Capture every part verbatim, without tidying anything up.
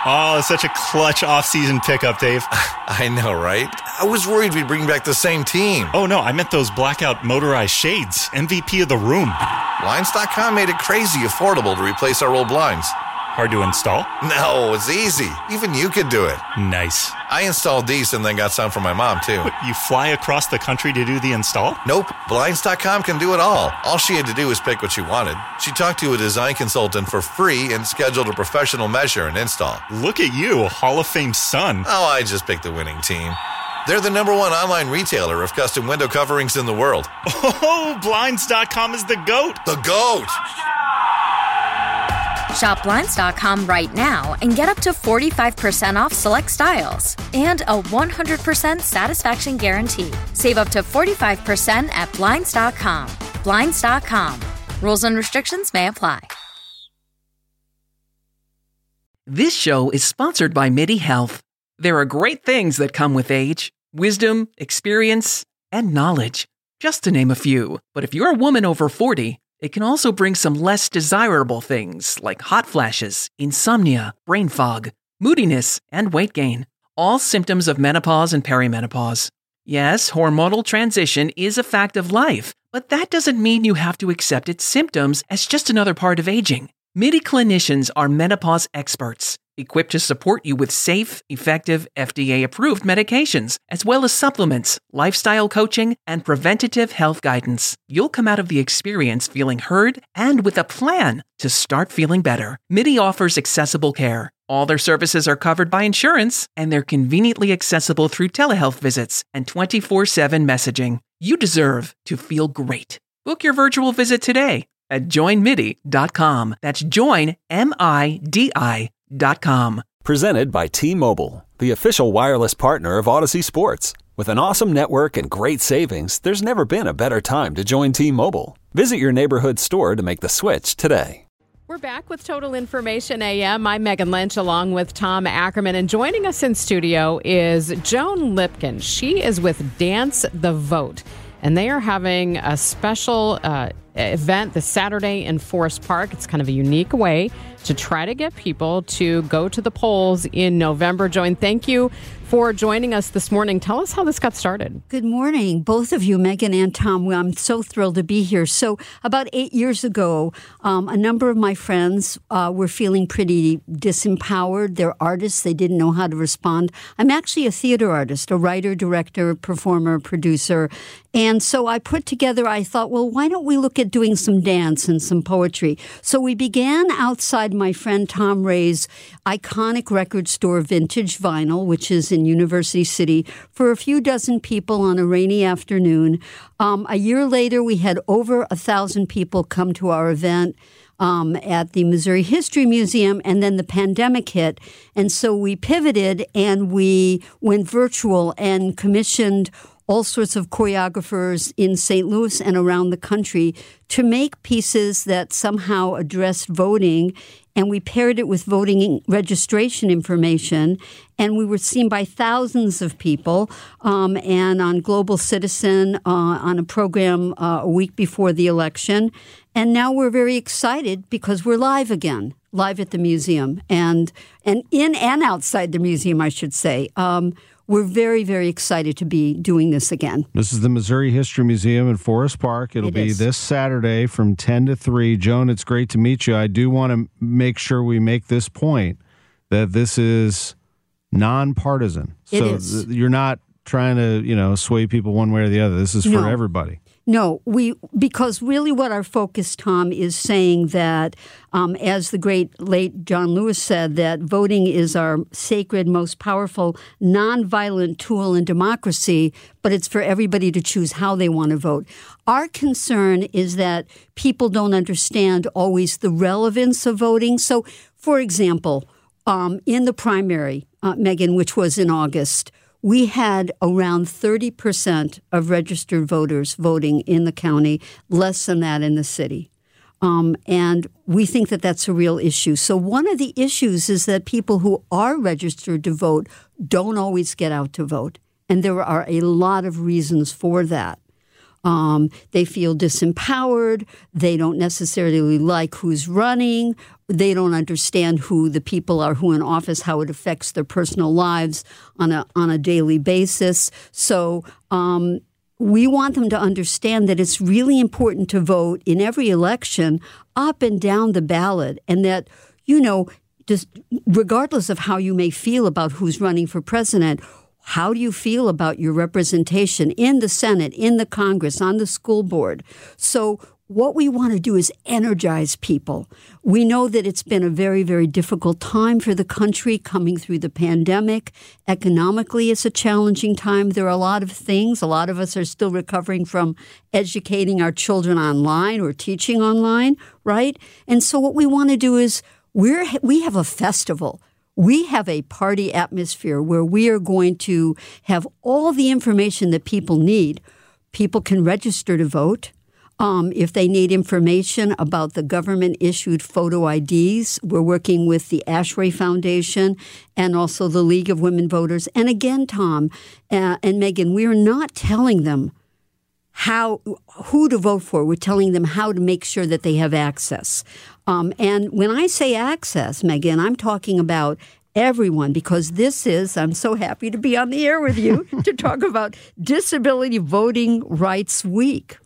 Oh, such a clutch off-season pickup, Dave. I know, right? I was worried we'd bring back the same team. Oh, no, I meant those blackout motorized shades. M V P of the room. Blinds dot com made it crazy affordable to replace our old blinds. Hard to install? No, it's easy. Even you could do it. Nice. I installed these and then got some for my mom, too. What, you fly across the country to do the install? Nope. Blinds dot com can do it all. All she had to do was pick what she wanted. She talked to a design consultant for free and scheduled a professional measure and install. Look at you, a Hall of Fame son. Oh, I just picked the winning team. They're the number one online retailer of custom window coverings in the world. Oh, Blinds dot com is the GOAT. The GOAT! Shop Blinds dot com right now and get up to forty-five percent off select styles and a one hundred percent satisfaction guarantee. Save up to forty-five percent at Blinds dot com. Blinds dot com. Rules and restrictions may apply. This show is sponsored by MIDI Health. There are great things that come with age: wisdom, experience, and knowledge, just to name a few. But if you're a woman over forty, it can also bring some less desirable things like hot flashes, insomnia, brain fog, moodiness, and weight gain, all symptoms of menopause and perimenopause. Yes, hormonal transition is a fact of life, but that doesn't mean you have to accept its symptoms as just another part of aging. MIDI clinicians are menopause experts, equipped to support you with safe, effective, F D A-approved medications, as well as supplements, lifestyle coaching, and preventative health guidance. You'll come out of the experience feeling heard and with a plan to start feeling better. MIDI offers accessible care. All their services are covered by insurance, and they're conveniently accessible through telehealth visits and twenty-four seven messaging. You deserve to feel great. Book your virtual visit today at join midi dot com. That's join, M I D I dot com. Presented by T-Mobile, the official wireless partner of Odyssey Sports. With an awesome network and great savings, there's never been a better time to join T-Mobile. Visit your neighborhood store to make the switch today. We're back with Total Information A M. I'm Megan Lynch along with Tom Ackerman. And joining us in studio is Joan Lipkin. She is with Dance the Vote. And they are having a special uh, event this Saturday in Forest Park. It's kind of a unique way to try to get people to go to the polls in November. Joan, thank you for joining us this morning. Tell us how this got started. Good morning, both of you, Megan and Tom. I'm so thrilled to be here. So about eight years ago, um, a number of my friends uh, were feeling pretty disempowered. They're artists. They didn't know how to respond. I'm actually a theater artist, a writer, director, performer, producer. And so I put together, I thought, well, why don't we look at doing some dance and some poetry? So we began outside my friend Tom Ray's iconic record store, Vintage Vinyl, which is in University City, for a few dozen people on a rainy afternoon. Um, a year later, we had over a thousand people come to our event um, at the Missouri History Museum, and then the pandemic hit. And so we pivoted and we went virtual and commissioned all sorts of choreographers in Saint Louis and around the country to make pieces that somehow addressed voting, and we paired it with voting registration information, and we were seen by thousands of people, um, and on Global Citizen, uh, on a program uh, a week before the election. And now we're very excited because we're live again, live at the museum, and and in and outside the museum, I should say. Um, We're very, very excited to be doing this again. This is the Missouri History Museum in Forest Park. It'll it be is. this Saturday from ten to three. Joan, it's great to meet you. I do want to make sure we make this point that this is nonpartisan. It so is. Th- you're not trying to, you know, sway people one way or the other. This is for No. everybody. No, we because really what our focus, Tom, is saying that, um, as the great late John Lewis said, that voting is our sacred, most powerful, nonviolent tool in democracy, but it's for everybody to choose how they want to vote. Our concern is that people don't understand always the relevance of voting. So, for example, um, in the primary, uh, Megan, which was in August, we had around thirty percent of registered voters voting in the county, less than that in the city. Um, and we think that that's a real issue. So one of the issues is that people who are registered to vote don't always get out to vote. And there are a lot of reasons for that. Um, they feel disempowered. They don't necessarily like who's running. They don't understand who the people are who are in office, how it affects their personal lives on a on a daily basis. So um, we want them to understand that it's really important to vote in every election up and down the ballot, and that, you know, just regardless of how you may feel about who's running for president, how do you feel about your representation in the Senate, in the Congress, on the school board? So what we want to do is energize people. We know that it's been a very, very difficult time for the country coming through the pandemic. Economically, it's a challenging time. There are a lot of things. A lot of us are still recovering from educating our children online or teaching online, right? And so what we want to do is we're we have a festival. We have a party atmosphere where we are going to have all the information that people need. People can register to vote. Um, if they need information about the government-issued photo I Ds, we're working with the Ashray Foundation and also the League of Women Voters. And again, Tom uh, and Megan, we are not telling them how who to vote for. We're telling them how to make sure that they have access. Um, and when I say access, Megan, I'm talking about everyone, because this is, I'm so happy to be on the air with you to talk about Disability Voting Rights Week.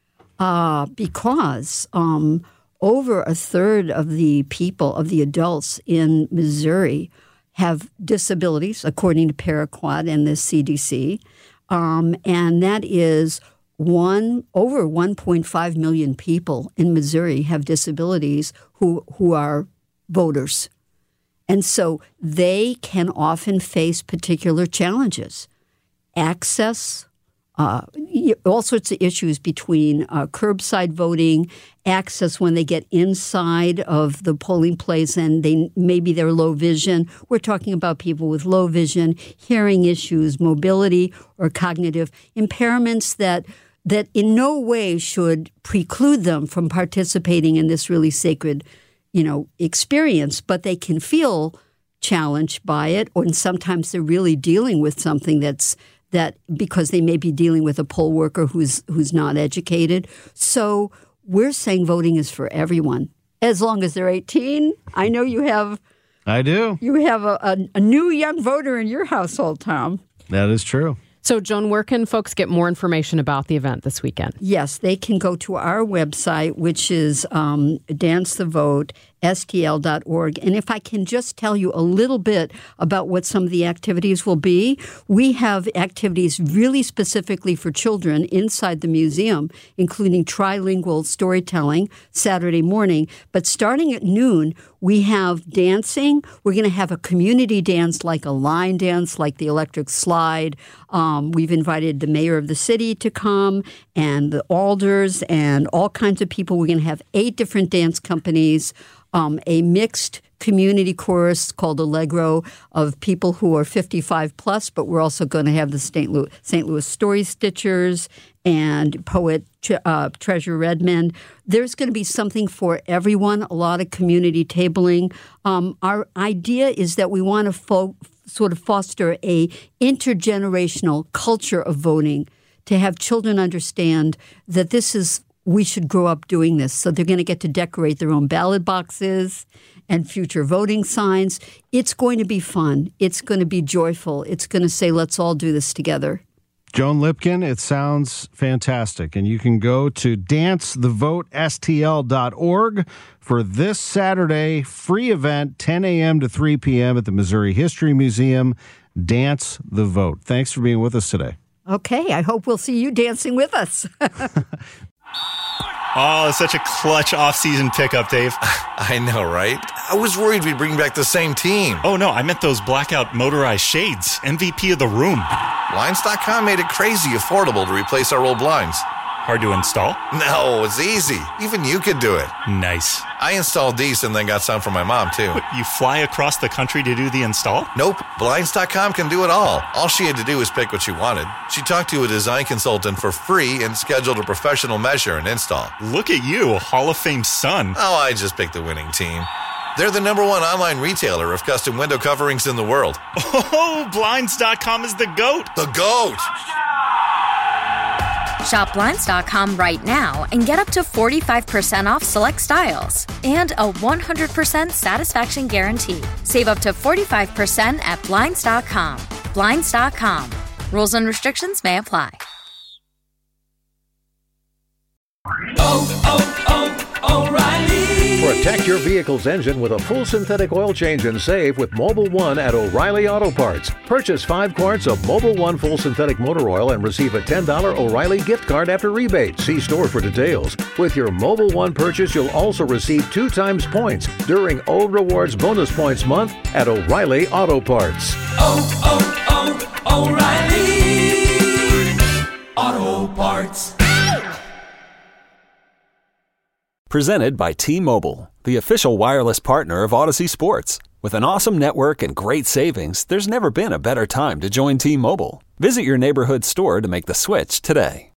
Uh, because um, over a third of the people, of the adults in Missouri have disabilities, according to Paraquat and the C D C. Um, and that is one over one point five million people in Missouri have disabilities who who are voters. And so they can often face particular challenges. Access, uh, all sorts of issues between uh, curbside voting, access when they get inside of the polling place and they maybe they're low vision. We're talking about people with low vision, hearing issues, mobility or cognitive impairments that that in no way should preclude them from participating in this really sacred, you know, experience, but they can feel challenged by it, or and sometimes they're really dealing with something that's that because they may be dealing with a poll worker who's who's not educated. So we're saying voting is for everyone, as long as they're eighteen. I know you have. I do. You have a, a, a new young voter in your household, Tom. That is true. So, Joan, where can folks get more information about the event this weekend? Yes, they can go to our website, which is um, dance the vote S T L dot org. And if I can just tell you a little bit about what some of the activities will be, we have activities really specifically for children inside the museum, including trilingual storytelling Saturday morning. But starting at noon, we have dancing. We're going to have a community dance like a line dance, like the electric slide. Um, we've invited the mayor of the city to come and the alders and all kinds of people. We're going to have eight different dance companies, um, a mixed community chorus called Allegro of people who are fifty-five plus, but we're also going to have the Saint Louis, Saint Louis Story Stitchers and poet uh, Treasure Redmond. There's going to be something for everyone, a lot of community tabling. Um, our idea is that we want to fo- sort of foster a intergenerational culture of voting, to have children understand that this is, we should grow up doing this. So they're going to get to decorate their own ballot boxes and future voting signs. It's going to be fun. It's going to be joyful. It's going to say, let's all do this together. Joan Lipkin, it sounds fantastic. And you can go to dance the vote S T L dot org for this Saturday free event, ten a.m. to three p.m. at the Missouri History Museum. Dance the Vote. Thanks for being with us today. Okay, I hope we'll see you dancing with us. Oh, it's such a clutch off-season pickup, Dave. I know, right? I was worried we'd bring back the same team. Oh, no, I meant those blackout motorized shades. M V P of the room. Blinds dot com made it crazy affordable to replace our old blinds. Hard to install? No, it's easy. Even you could do it. Nice. I installed these and then got some for my mom, too. What, you fly across the country to do the install? Nope. Blinds dot com can do it all. All she had to do was pick what she wanted. She talked to a design consultant for free and scheduled a professional measure and install. Look at you, Hall of Fame son. Oh, I just picked the winning team. They're the number one online retailer of custom window coverings in the world. Oh, Blinds dot com is the GOAT. The GOAT! Shop Blinds dot com right now and get up to forty-five percent off select styles and a one hundred percent satisfaction guarantee. Save up to forty-five percent at Blinds dot com. Blinds dot com. Rules and restrictions may apply. Oh, oh, oh, O'Reilly. Protect your vehicle's engine with a full synthetic oil change and save with Mobil one at O'Reilly Auto Parts. Purchase five quarts of Mobil one full synthetic motor oil and receive a ten dollars O'Reilly gift card after rebate. See store for details. With your Mobil one purchase, you'll also receive two times points during O Rewards Bonus Points Month at O'Reilly Auto Parts. Oh, oh, oh, O'Reilly Auto Parts. Presented by T-Mobile, the official wireless partner of Odyssey Sports. With an awesome network and great savings, there's never been a better time to join T-Mobile. Visit your neighborhood store to make the switch today.